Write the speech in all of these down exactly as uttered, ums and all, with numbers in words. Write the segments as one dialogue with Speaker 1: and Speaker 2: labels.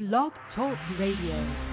Speaker 1: Blog Talk Radio.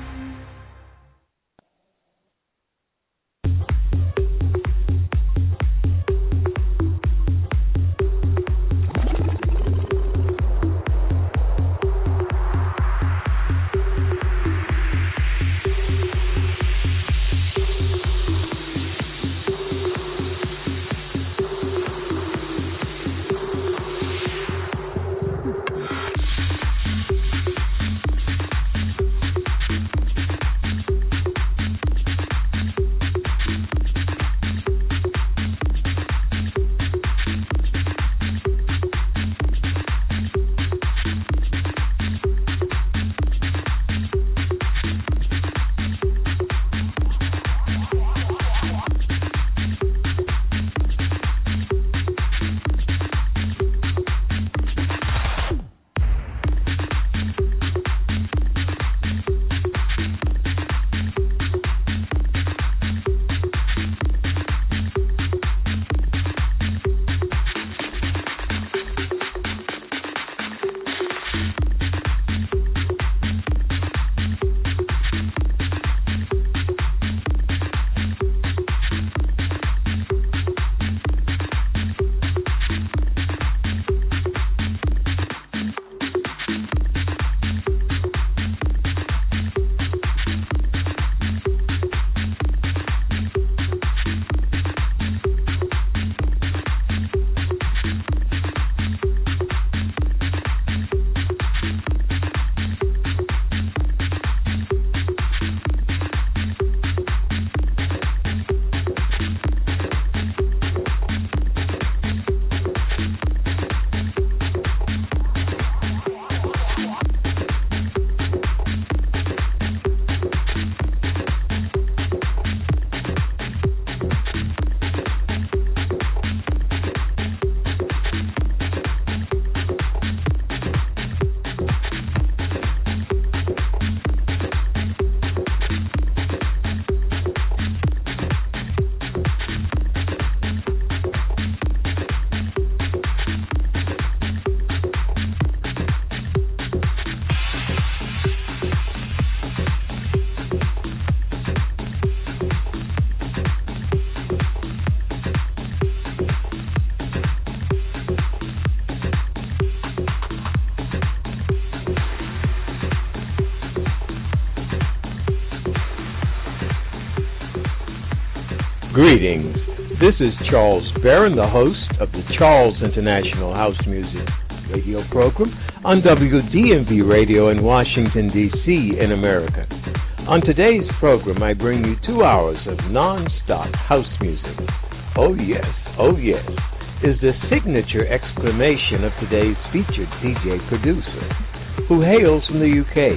Speaker 2: Greetings. This is Charles Barron, the host of the Charles International House Music Radio program on W D M V Radio in Washington, D C in America. On today's program, I bring you two hours of non-stop house music. Oh yes, oh yes, is the signature exclamation of today's featured D J producer, who hails from the U K.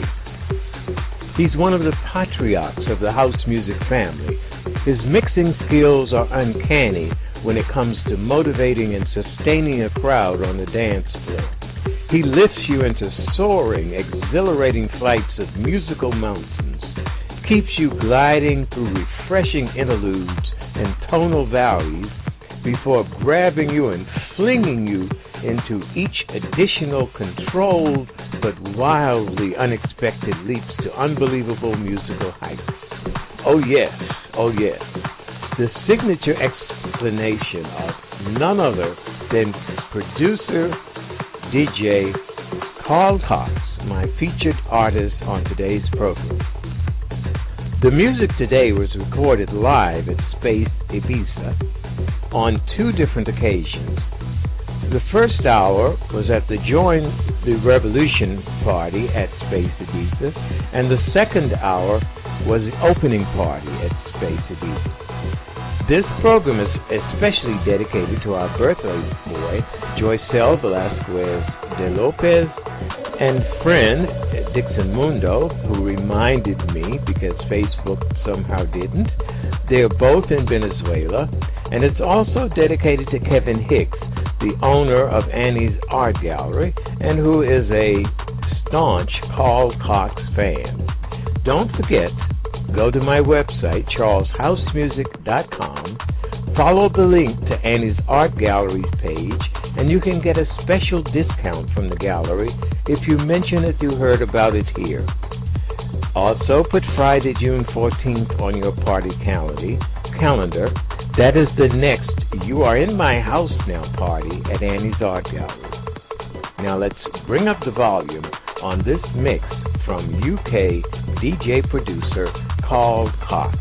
Speaker 2: He's one of the patriarchs of the house music family. His mixing skills are uncanny when it comes to motivating and sustaining a crowd on the dance floor. He lifts you into soaring, exhilarating flights of musical mountains, keeps you gliding through refreshing interludes and tonal valleys before grabbing you and flinging you into each additional controlled but wildly unexpected leaps to unbelievable musical heights. Oh yes, oh yes, the signature explanation of none other than producer D J Carl Cox, my featured artist on today's program. The music today was recorded live at Space Ibiza on two different occasions. The first hour was at the Join the Revolution party at Space Ibiza, and the second hour was the opening party at Space Ibiza. This program is especially dedicated to our birthday boy, Joycel Velasquez de Lopez, and friend Dixon Mundo, who reminded me because Facebook somehow didn't. They're both in Venezuela, and it's also dedicated to Kevin Hicks, the owner of Annie's Art Gallery, and who is a staunch Carl Cox fan. Don't forget, go to my website, charles house music dot com, Follow the link to Annie's Art Gallery's page, and you can get a special discount from the gallery if you mention that you heard about it here. Also, put Friday, June fourteenth on your party calendar. calendar. That is the next You Are In My House Now party at Annie's Art Gallery. Now let's bring up the volume on this mix from U K D J producer Carl Cox.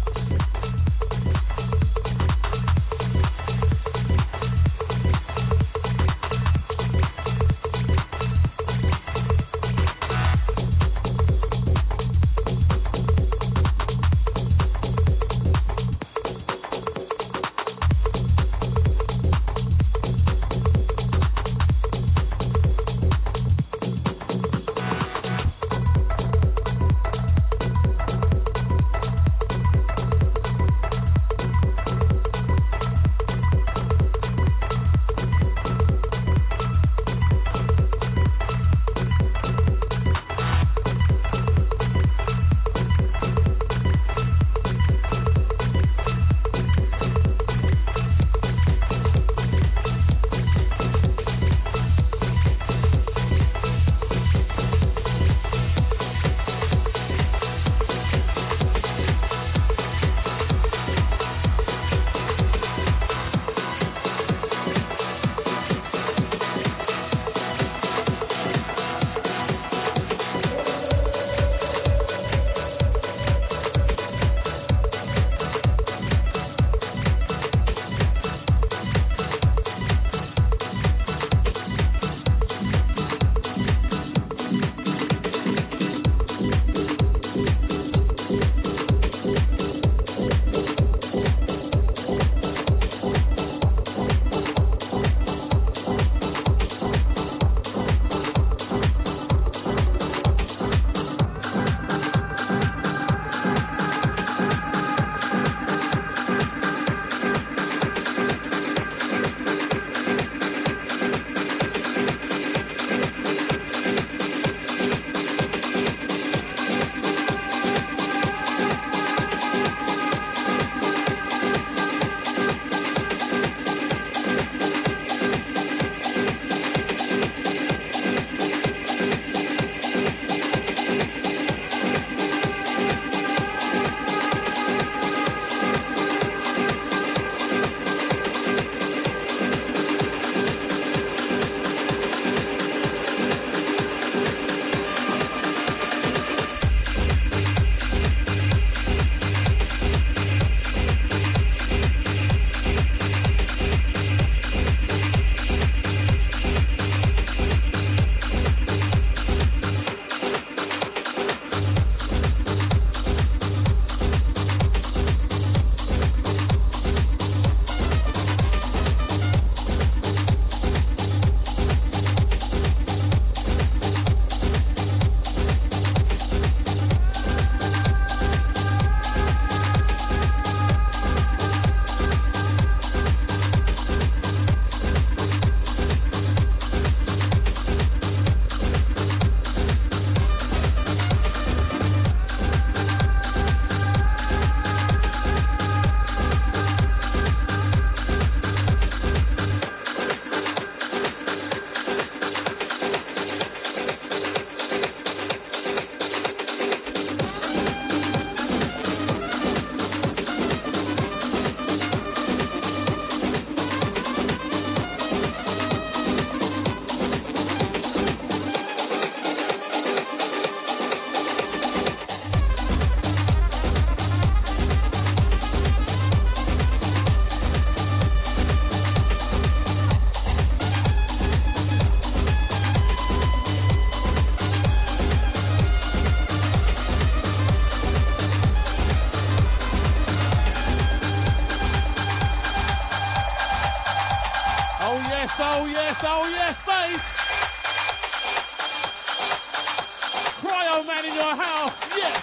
Speaker 3: oh yes, oh yes, bass. Cryo Man in your house, yes.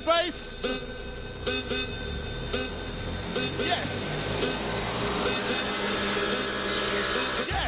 Speaker 3: bass. Yes. Yes.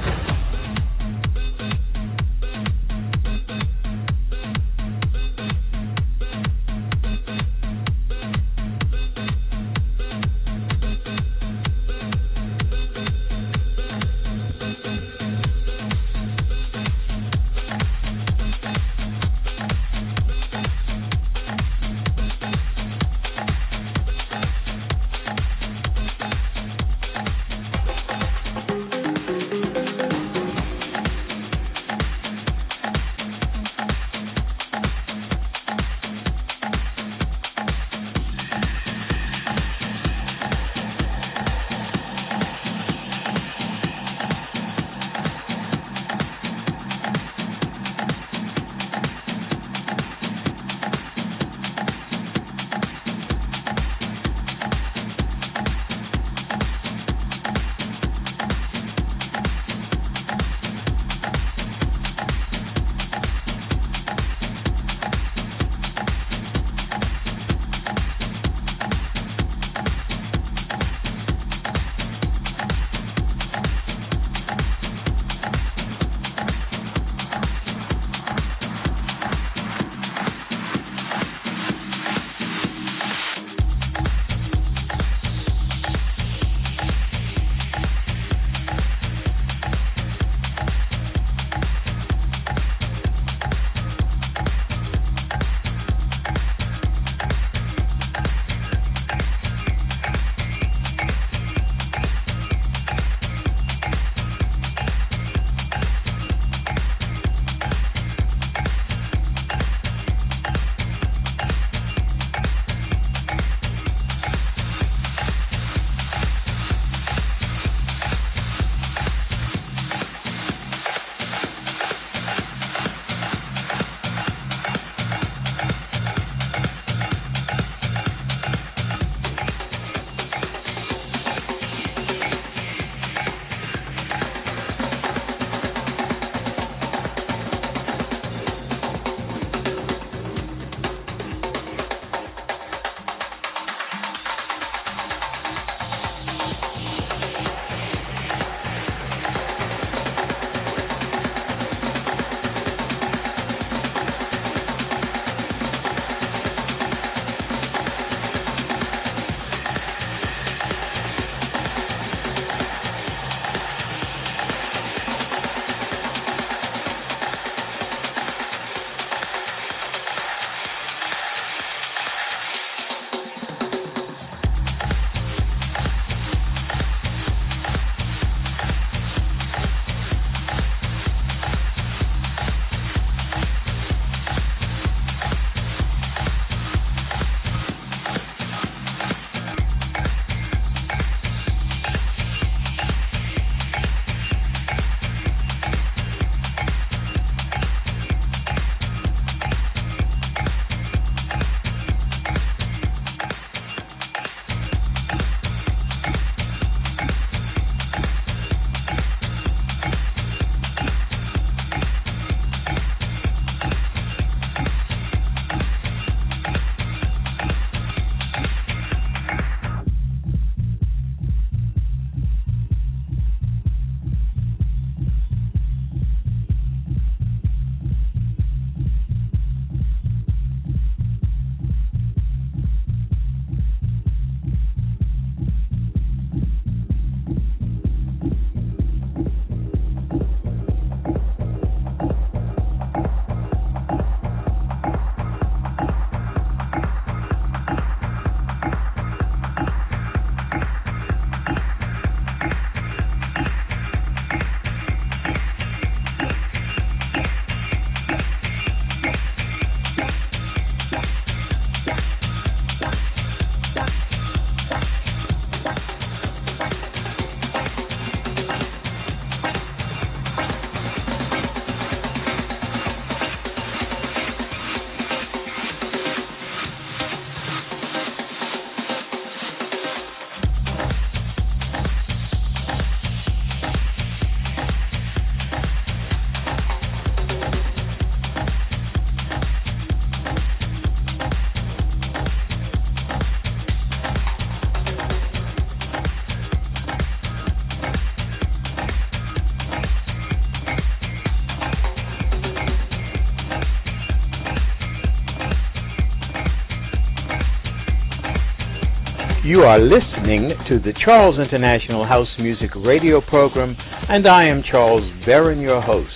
Speaker 2: You are listening to the Charles International House Music Radio Program, and I am Charles Barron, your host.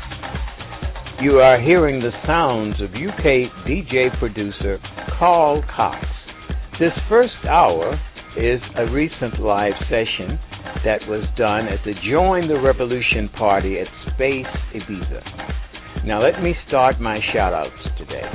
Speaker 2: You are hearing the sounds of U K D J producer Carl Cox. This first hour is a recent live session that was done at the Join the Revolution party at Space Ibiza. Now let me start my shout-outs today.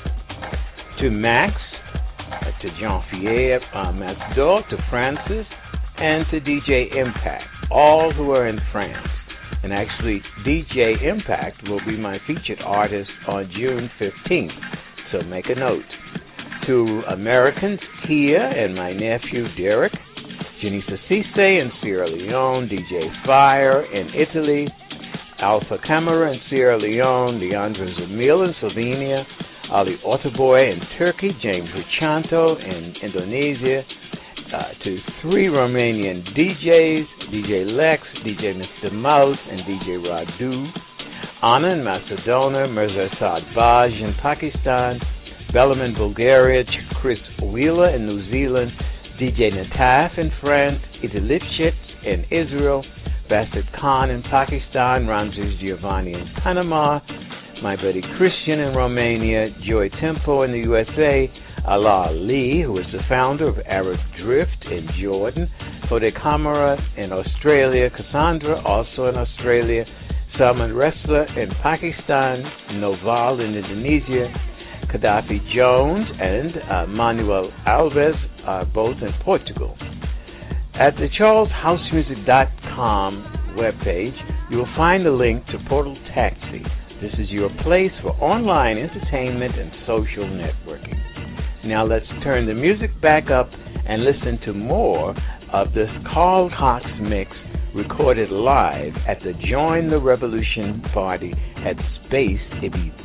Speaker 2: To Max, to Jean-Pierre uh, Masdor, to Francis, and to D J Impact, all who are in France. And actually, D J Impact will be my featured artist on June fifteenth, so make a note. To Americans here and my nephew Derek, Janissa Cisse in Sierra Leone, D J Fire in Italy, Alpha Camera in Sierra Leone, Leandro Zamil in Slovenia, Ali Otaboy in Turkey, James Ruchanto in Indonesia, uh, to three Romanian D Js, D J Lex, D J Mister Mouse, and D J Radu, Anna in Macedonia, Mirza Saad Baj in Pakistan, Bellum in Bulgaria, Chris Wheeler in New Zealand, D J Nataf in France, Ita Lipschitz in Israel, Bastard Khan in Pakistan, Ramses Giovanni in Panama, my buddy Christian in Romania, Joy Tempo in the U S A, Allah Ali, who is the founder of Arab Drift in Jordan, Fode Kamara in Australia, Cassandra also in Australia, Salman Wrestler in Pakistan, Noval in Indonesia, Gaddafi Jones and uh, Manuel Alves are both in Portugal. At the charles house music dot com webpage, you will find a link to Portal Taxi. This is your place for online entertainment and social networking. Now let's turn the music back up and listen to more of this Carl Cox mix recorded live at the Join the Revolution party at Space Ibiza.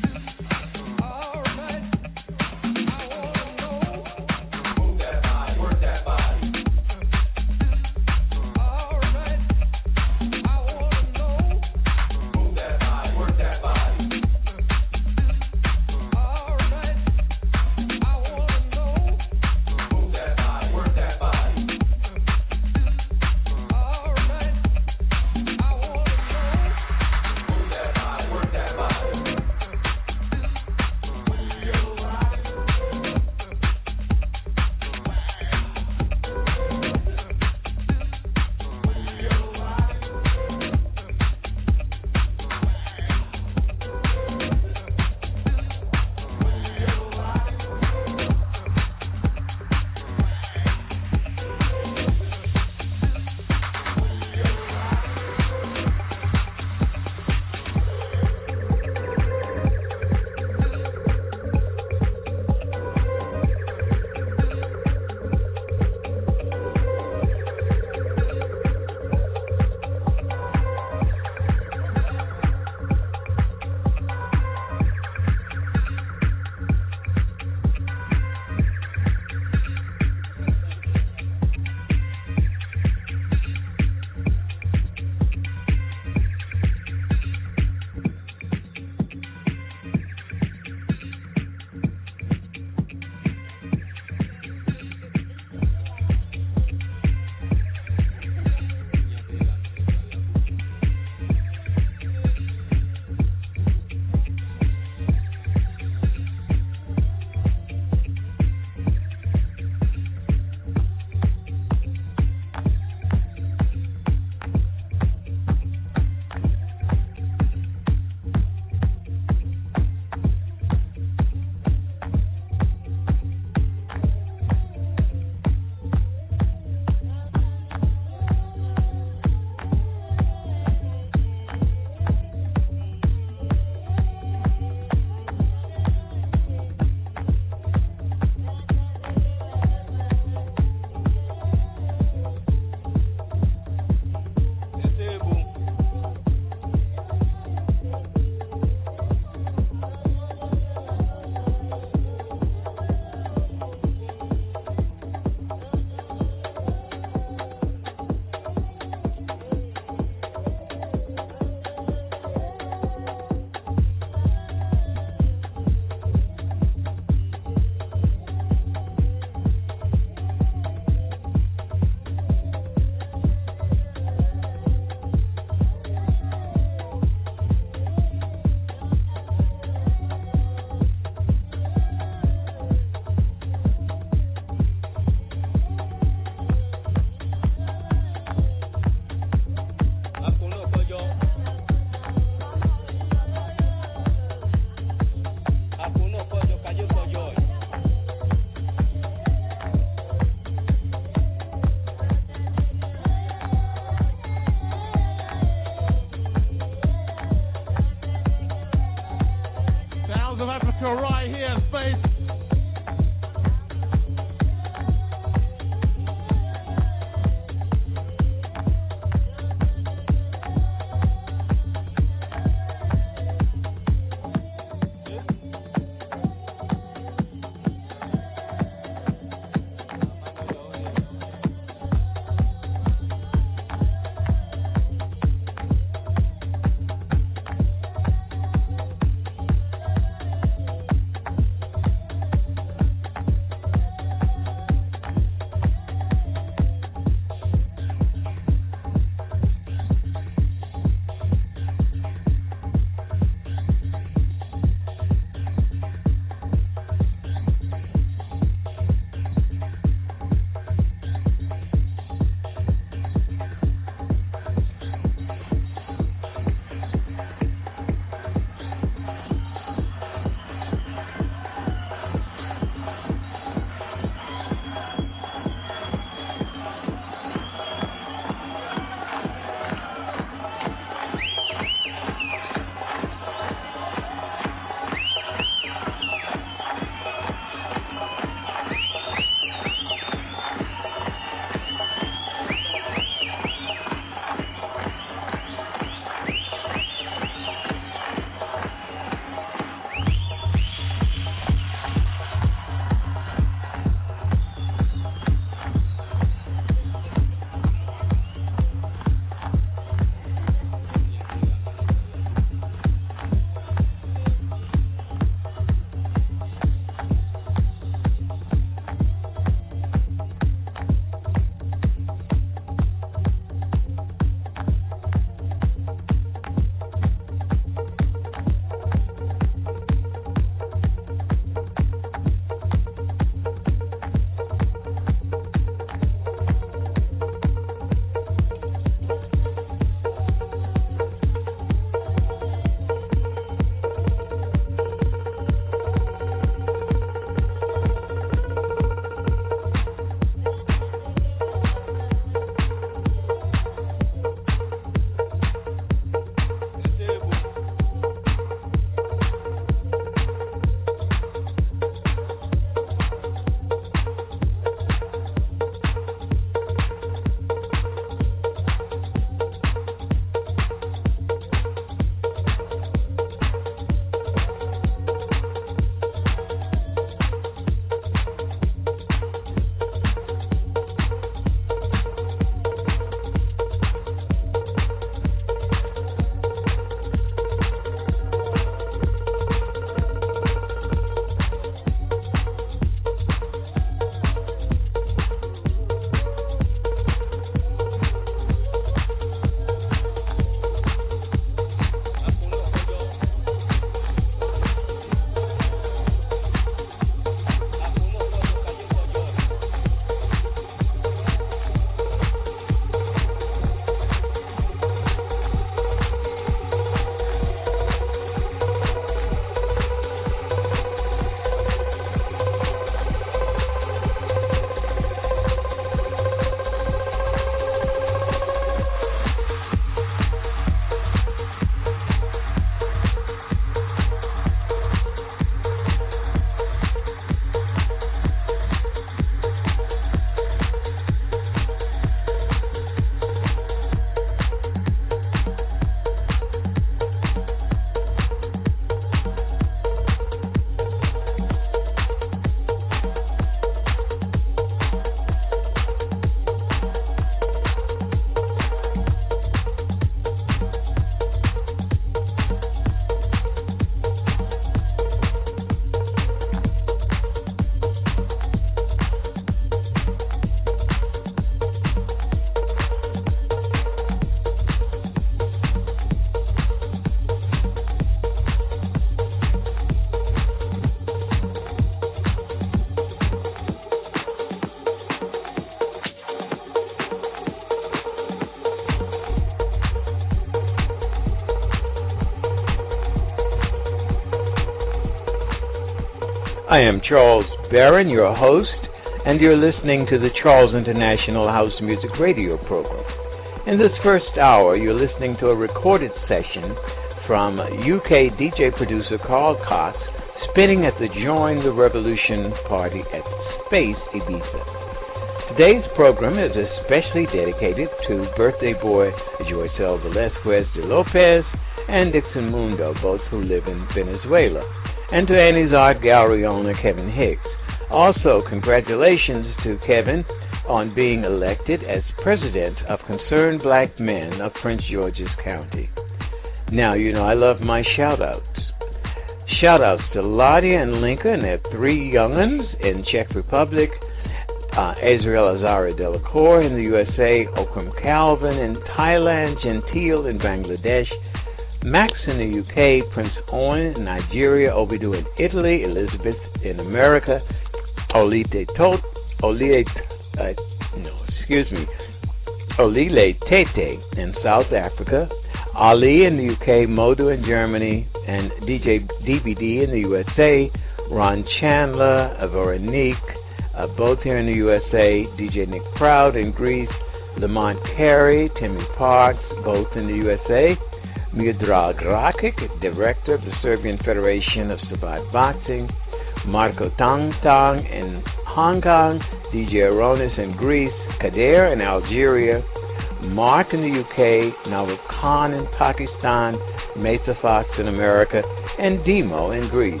Speaker 2: I am Charles Barron, your host, and you're listening to the Charles International House Music Radio program. In this first hour, you're listening to a recorded session from U K D J producer Carl Cox spinning at the Join the Revolution party at Space Ibiza. Today's program is especially dedicated to birthday boy Joycel Velasquez de Lopez and Dixon Mundo, both who live in Venezuela, and to Annie's Art Gallery owner Kevin Hicks. Also, congratulations to Kevin on being elected as president of Concerned Black Men of Prince George's County. Now, you know, I love my shout-outs. Shout-outs to Ladia and Linka and their three young'uns in Czech Republic, uh, Israel Azara Delacour in the U S A, Okram Calvin in Thailand, Gentile in Bangladesh, Max in the U K, Prince Owen in Nigeria, Obidu in Italy, Elizabeth in America, Olite Tot, Olite, uh, no, excuse me, Olile Tete in South Africa, Ali in the U K, Modu in Germany, and D J D B D in the U S A, Ron Chandler, Veronique, uh, both here in the U S A, D J Nick Proud in Greece, Lamont Carey, Timmy Parks, both in the U S A, Miodrag Rakic, director of the Serbian Federation of Savate Boxing, Marco Tang Tang in Hong Kong, D J Aronis in Greece, Kader in Algeria, Mark in the U K, Nawab Khan in Pakistan, Mesa Fox in America, and Demo in Greece.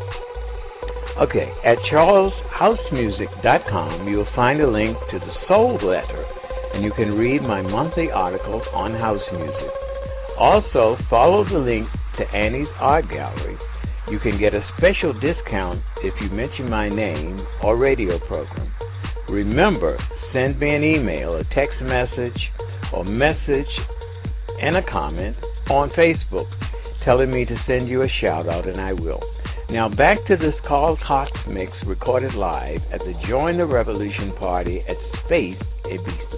Speaker 2: Okay, at charles house music dot com you'll find a link to the Soul Letter, and you can read my monthly articles on house music. Also, follow the link to Annie's Art Gallery. You can get a special discount if you mention my name or radio program. Remember, send me an email, a text message, or message and a comment on Facebook telling me to send you a shout-out, and I will. Now back to this Carl Cox mix recorded live at the Join the Revolution party at Space Ibiza.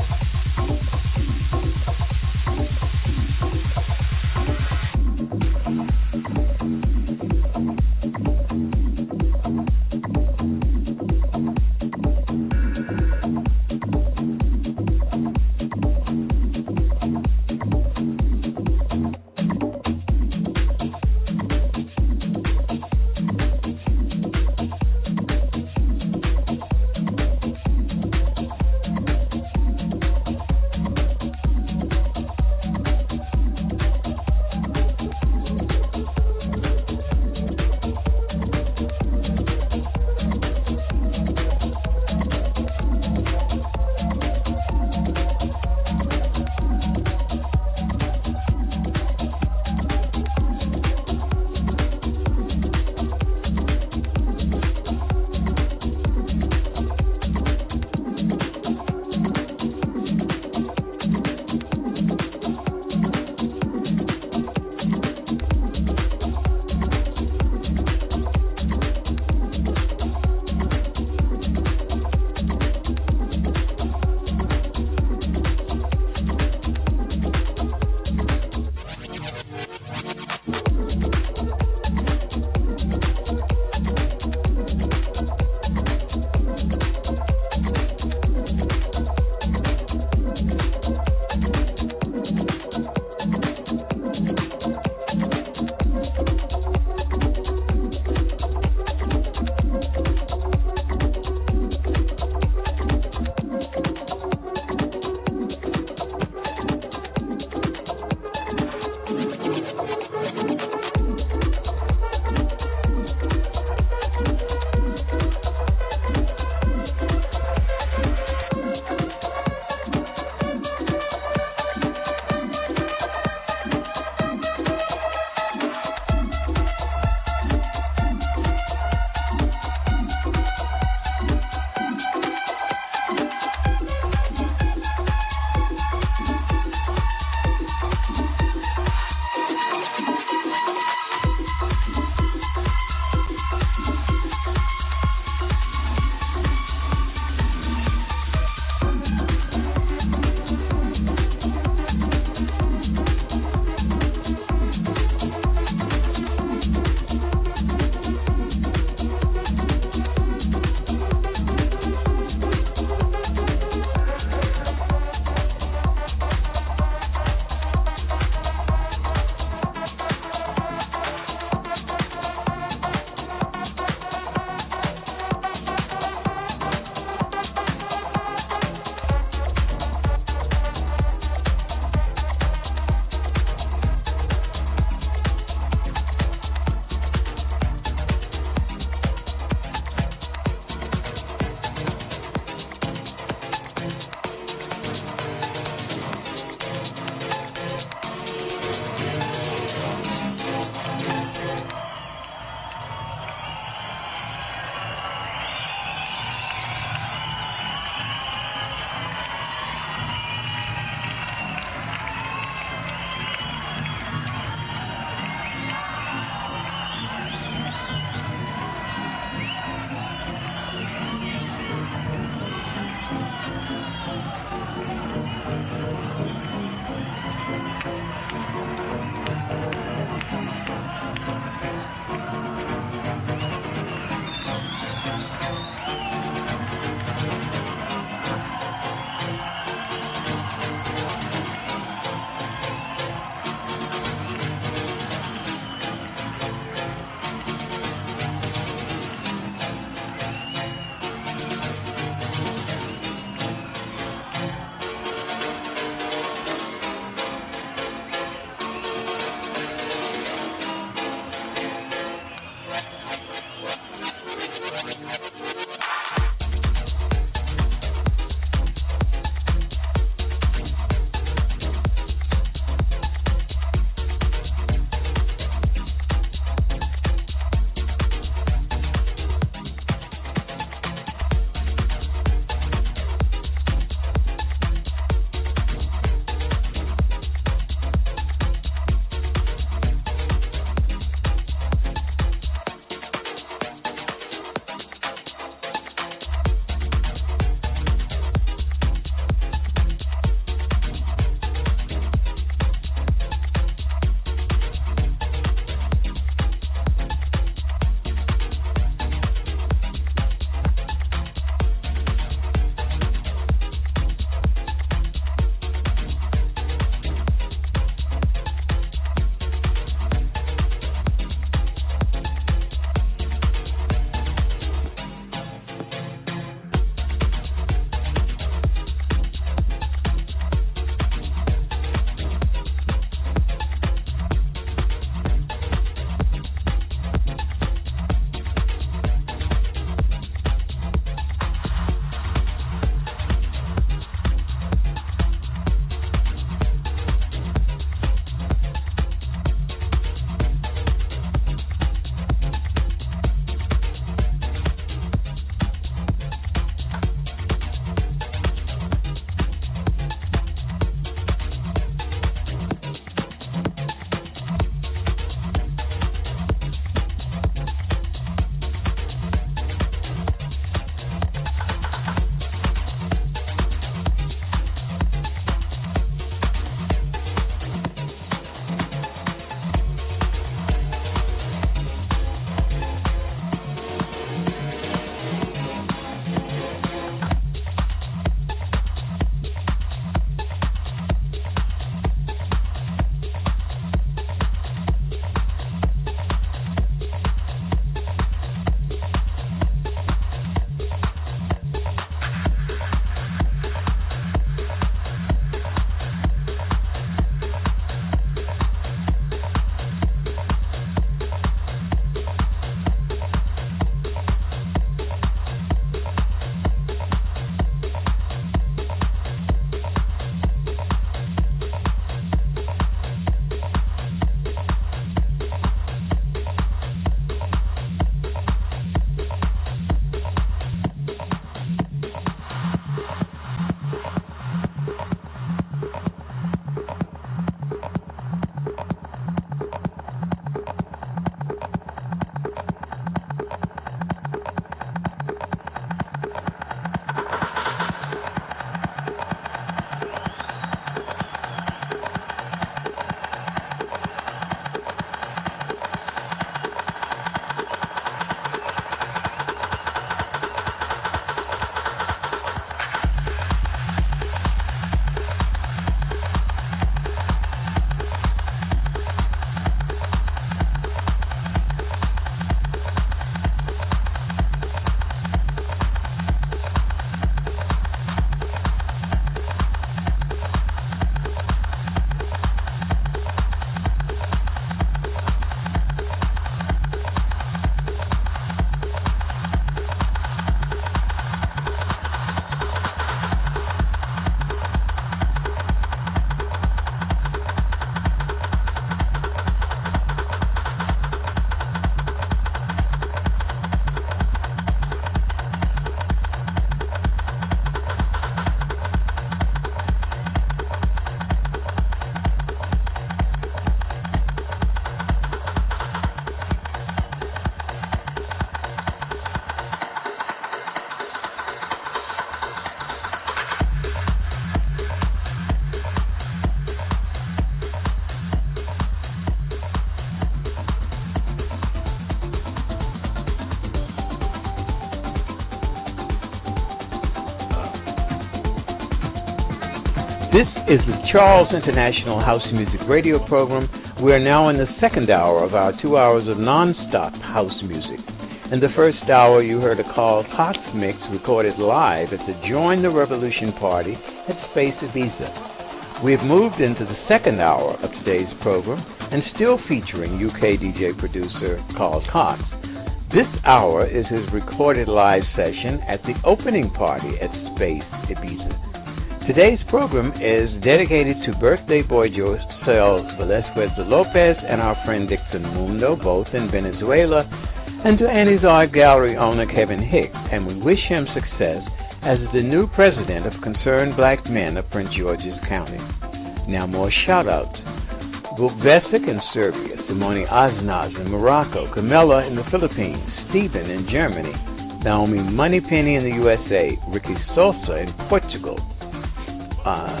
Speaker 2: This is the Charles International House Music Radio program. We are now in the second hour of our two hours of non-stop house music. In the first hour, you heard a Carl Cox mix recorded live at the Join the Revolution party at Space Ibiza. We have moved into the second hour of today's program and still featuring U K D J producer Carl Cox. This hour is his recorded live session at the opening party at Space Ibiza. Today's program is dedicated to birthday boy Josel Velasquez Lopez and our friend Dixon Mundo, both in Venezuela, and to Annie's Art Gallery owner Kevin Hicks, and we wish him success as the new president of Concerned Black Men of Prince George's County. Now more shout-outs. Vuk in Serbia, Simone Aznaz in Morocco, Camilla in the Philippines, Stephen in Germany, Naomi Moneypenny in the U S A, Ricky Sosa in Portugal, uh,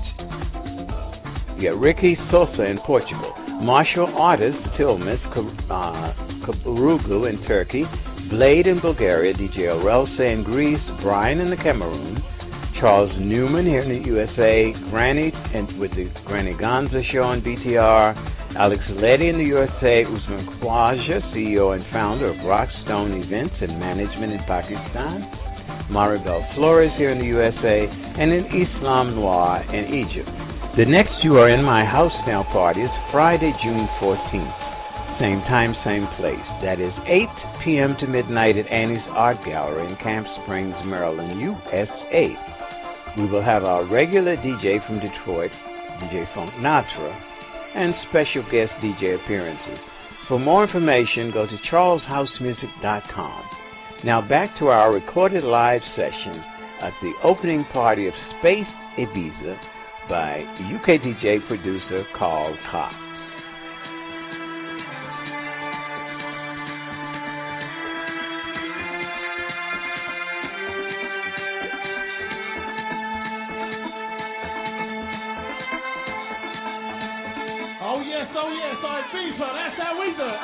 Speaker 2: yeah, Ricky Sosa in Portugal, martial artist Tilmas uh, Kaburugu in Turkey, Blade in Bulgaria, D J Orelsa in Greece, Brian in the Cameroon, Charles Newman here in the U S A, Granny and with the Granny Gonza show on B T R, Alex Leddy in the U S A, Usman Khwaja, C E O and founder of Rockstone Events and Management in Pakistan, Maribel Flores here in the U S A, and in Islam Noir in Egypt. The next You Are in My House Now party is Friday, June fourteenth. Same time, same place. That is eight p.m. to midnight at Annie's Art Gallery in Camp Springs, Maryland, U S A. We will have our regular D J from Detroit, D J Funk Natra, and special guest D J appearances. For more information, go to charles house music dot com. Now back to our recorded live session at the opening party of Space Ibiza by U K D J producer Carl Cox.
Speaker 3: Oh yes, oh yes, Ibiza, that's how we do it.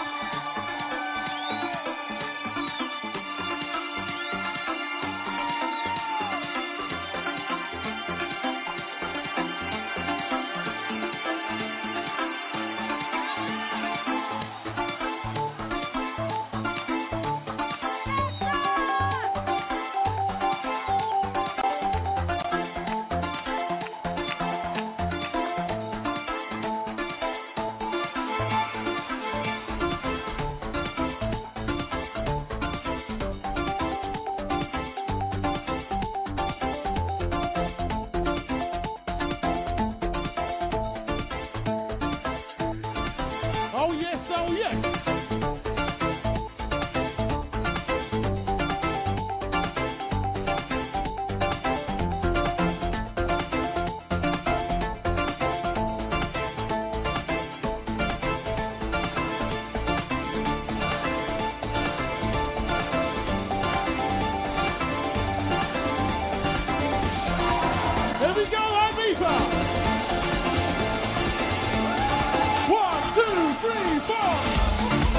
Speaker 3: One, two, three, four.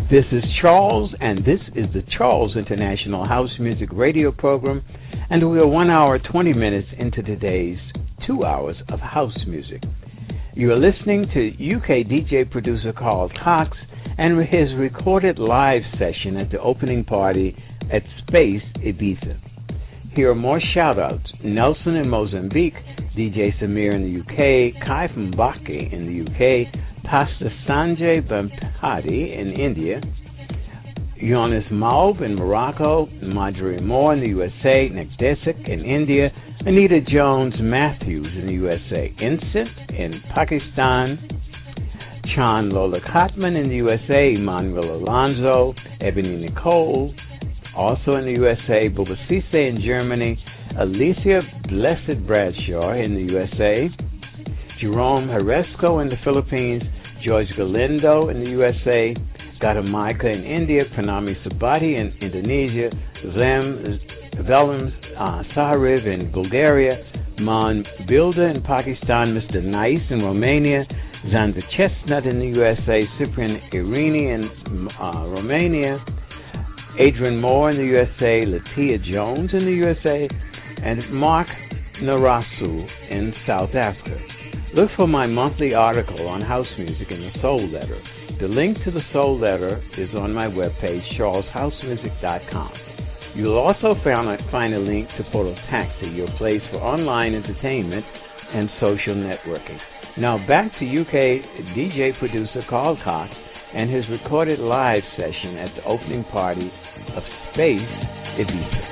Speaker 2: This is Charles, and this is the Charles International House Music Radio Program, and we are one hour, twenty minutes into today's two hours of house music. You are listening to U K D J producer Carl Cox and his recorded live session at the opening party at Space Ibiza. Here are more shout-outs. Nelson in Mozambique, D J Samir in the U K, Kai from Baki in the U K, Pastor Sanjay Bampati in India, Jonas Maub in Morocco, Marjorie Moore in the U S A, Nick Desick in India, Anita Jones Matthews in the U S A, Incent in Pakistan, Chan Lola Kotman in the U S A, Emmanuel Alonso, Ebony Nicole, also in the U S A, Buba Sise in Germany, Alicia Blessed Bradshaw in the U S A, Jerome Haresco in the Philippines, George Galindo in the U S A, Gadamaika in India, Pranami Sabati in Indonesia, Zem Velem uh, Sahariv in Bulgaria, Man Bilda in Pakistan, Mister Nice in Romania, Xander Chestnut in the U S A, Cyprian Irini in uh, Romania, Adrian Moore in the U S A, Latia Jones in the U S A, and Mark Narasu in South Africa. Look for my monthly article on house music in the Soul Letter. The link to the Soul Letter is on my webpage, charles house music dot com. You'll also find a link to Photo Taxi, your place for online entertainment and social networking. Now back to U K D J producer Carl Cox and his recorded live session at the opening party of Space Ibiza.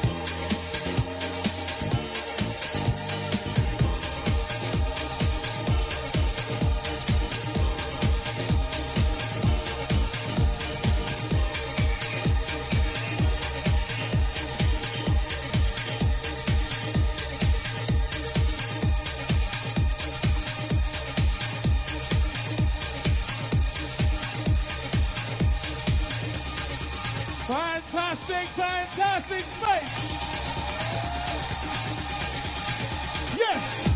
Speaker 3: Fantastic, fantastic space. Yes.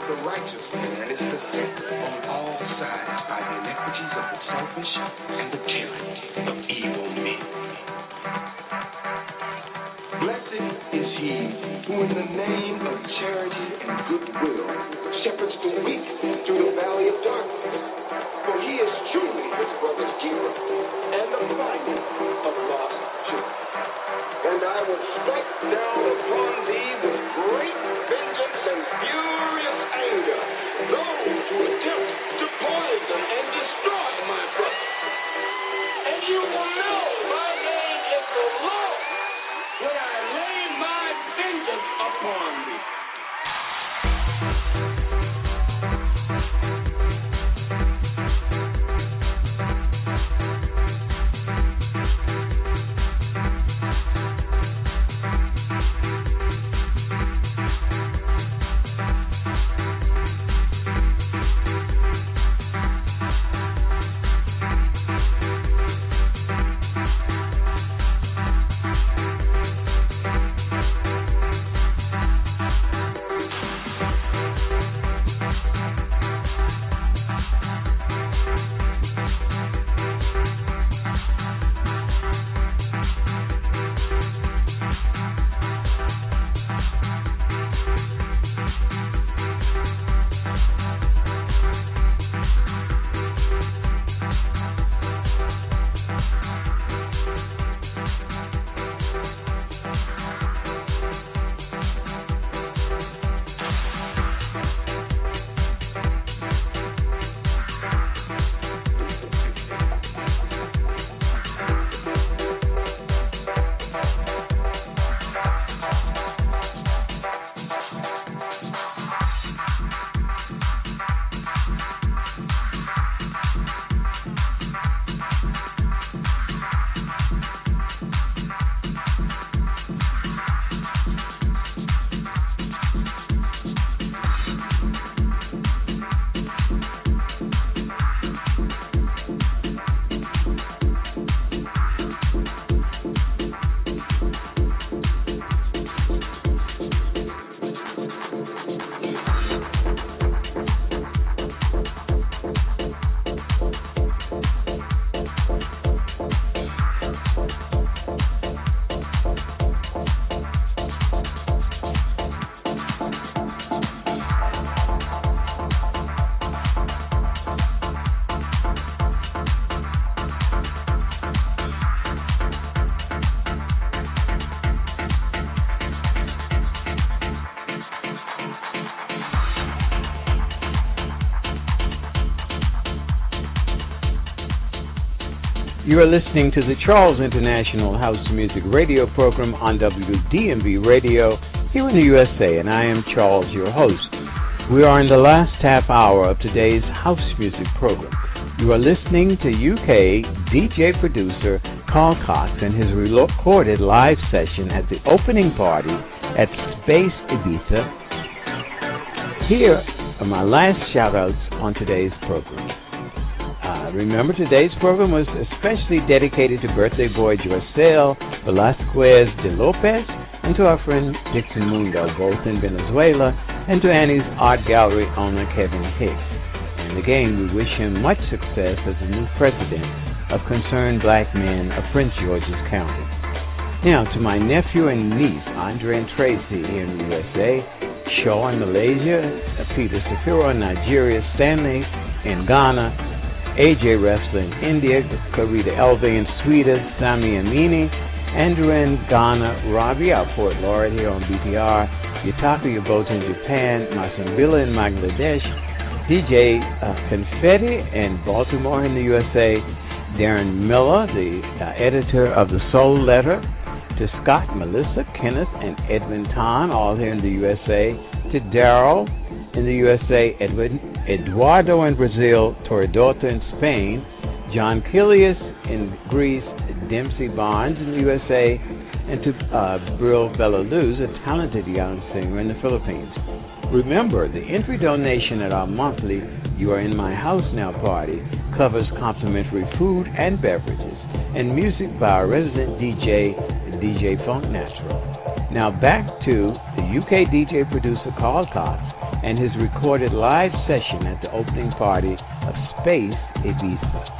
Speaker 4: the righteous man is beset on all sides by the iniquities of the selfish and the tyranny of evil men. Blessed is he who in the name of charity and goodwill shepherds the weak through the valley of darkness. For he is truly his brother's keeper and the finder of lost children. And I will strike down upon thee with great vengeance and furious anger those who attempt to poison and destroy my brother. And you will know my name is the Lord when I lay my vengeance upon thee.
Speaker 2: You are listening to the Charles International House Music Radio program on W D M V Radio here in the U S A, and I am Charles, your host. We are in the last half hour of today's house music program. You are listening to U K D J producer Carl Cox and his recorded live session at the opening party at Space Ibiza. Here are my last shout-outs on today's program. Uh, remember, today's program was especially dedicated to birthday boy Joycel Velasquez de Lopez and to our friend Dixon Mundo, both in Venezuela, and to Annie's Art Gallery owner Kevin Hicks. And again, we wish him much success as the new president of Concerned Black Men of Prince George's County. Now, to my nephew and niece, Andre and Tracy here in the U S A, Shaw in Malaysia, Peter Safiro in Nigeria, Stanley in Ghana, A J Wrestler in India, Karita Elve in Sweden, Sami Amini, Andrew in Ghana, Robbie, our Port Laureate here on B T R, Yutaka Yobota in Japan, Masambila in Bangladesh, D J uh, Confetti in Baltimore in the U S A, Darren Miller, the uh, editor of the Soul Letter, to Scott, Melissa, Kenneth, and Edwin Ton, all here in the U S A, to Daryl in the U S A, Edwin, Eduardo in Brazil, Torredota in Spain, John Kilius in Greece, Dempsey Barnes in the U S A, and to uh, Brill Belaluz, a talented young singer in the Philippines. Remember, the entry donation at our monthly You Are In My House Now party covers complimentary food and beverages and music by our resident D J, D J Funk Natural. Now back to the U K D J producer Carl Cox and his recorded live session at the opening party of Space Ibiza.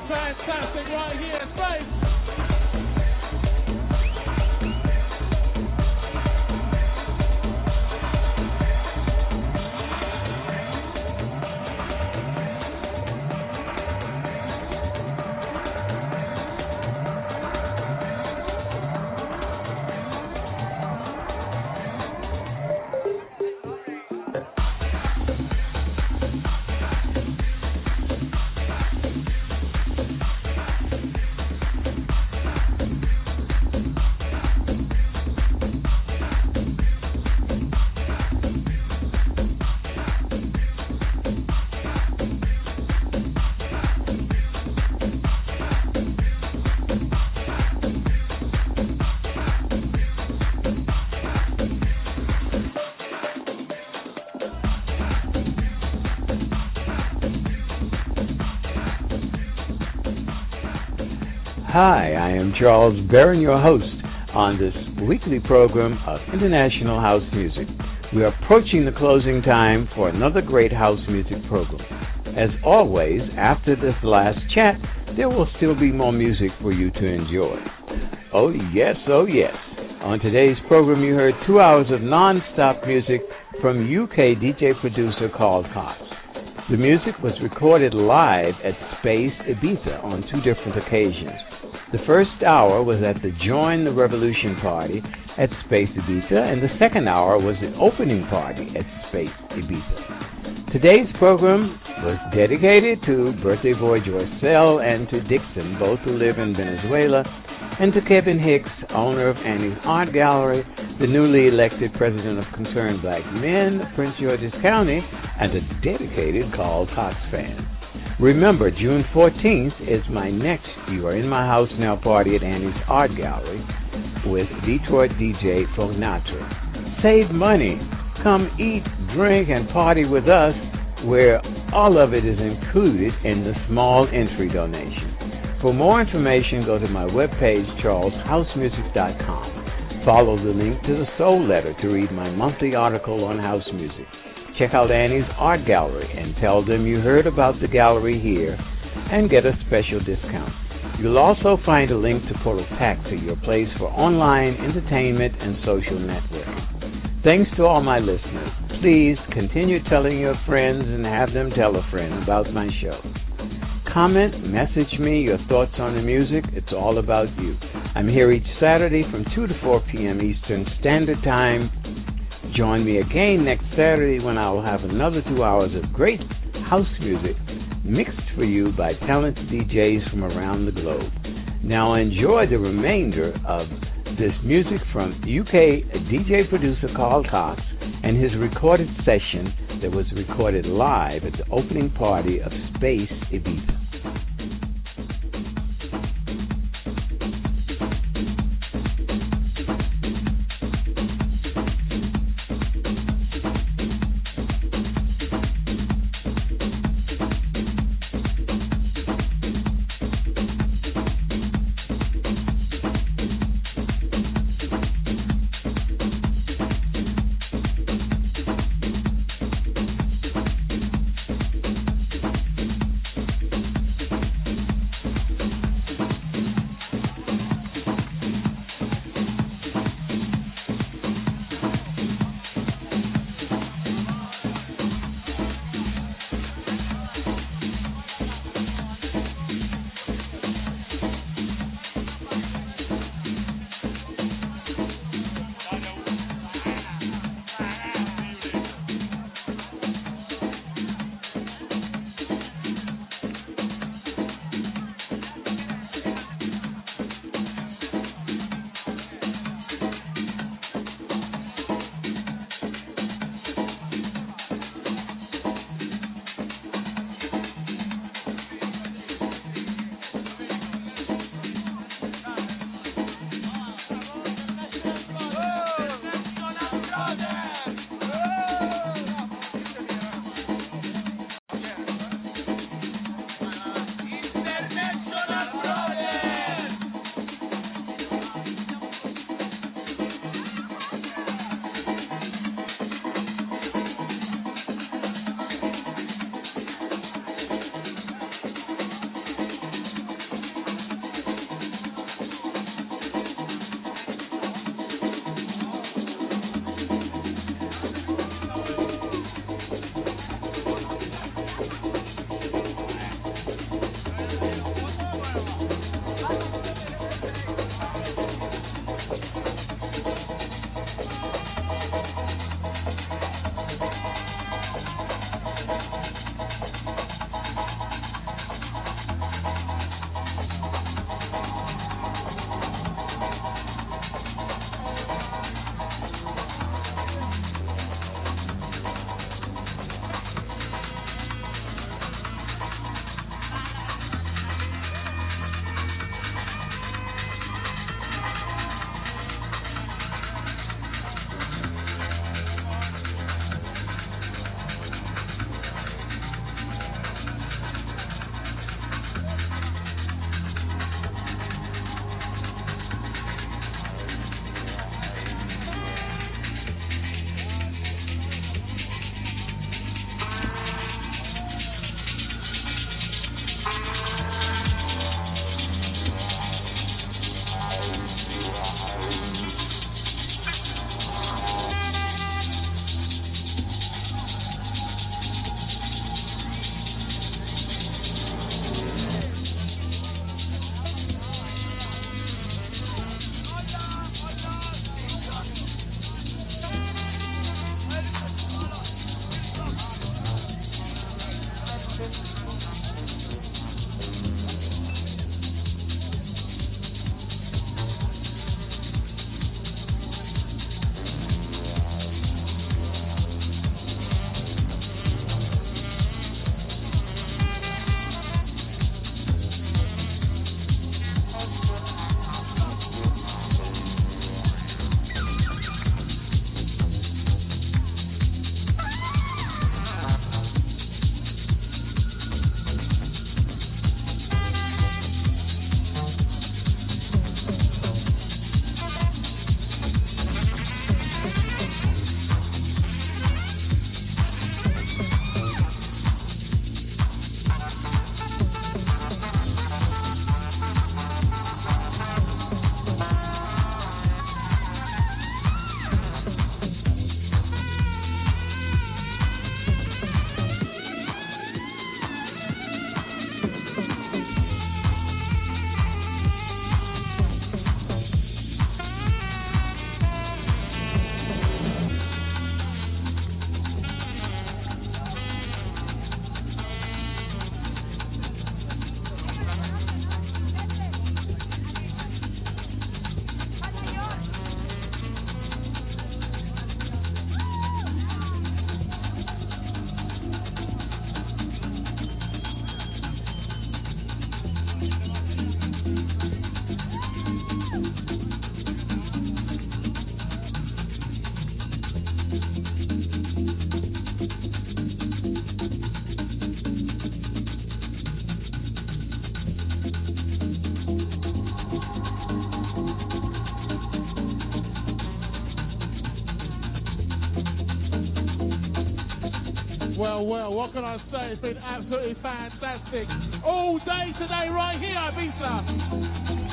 Speaker 3: fantastic right here. Space.
Speaker 2: Hi, I am Charles Barron, your host on this weekly program of International House Music. We are approaching the closing time for another great house music program. As always, after this last chat, there will still be more music for you to enjoy. Oh yes, oh yes. On today's program, you heard two hours of non-stop music from U K D J producer Carl Cox. The music was recorded live at Space Ibiza on two different occasions. The first hour was at the Join the Revolution party at Space Ibiza, and the second hour was the opening party at Space Ibiza. Today's program was dedicated to birthday boy Joycel and to Dixon, both who live in Venezuela, and to Kevin Hicks, owner of Annie's Art Gallery, the newly elected president of Concerned Black Men, Prince George's County, and a dedicated Carl Cox fan. Remember, June fourteenth is my next You Are In My House Now party at Annie's Art Gallery with Detroit D J Fognatra. Save money. Come eat, drink, and party with us, where all of it is included in the small entry donation. For more information, go to my webpage, charles house music dot com. Follow the link to the Soul Letter to read my monthly article on house music. Check out Annie's Art Gallery and tell them you heard about the gallery here and get a special discount. You'll also find a link to Portal Taxi, your place for online entertainment and social networking. Thanks to all my listeners. Please continue telling your friends and have them tell a friend about my show. Comment, message me your thoughts on the music. It's all about you. I'm here each Saturday from two to four p.m. Eastern Standard Time. Join me again next Saturday when I will have another two hours of great house music mixed for you by talented D Js from around the globe. Now enjoy the remainder of this music from U K D J producer Carl Cox and his recorded session that was recorded live at the opening party of Space Ibiza.
Speaker 3: Well, well, what can I say? It's been absolutely fantastic all day today right here, Ibiza.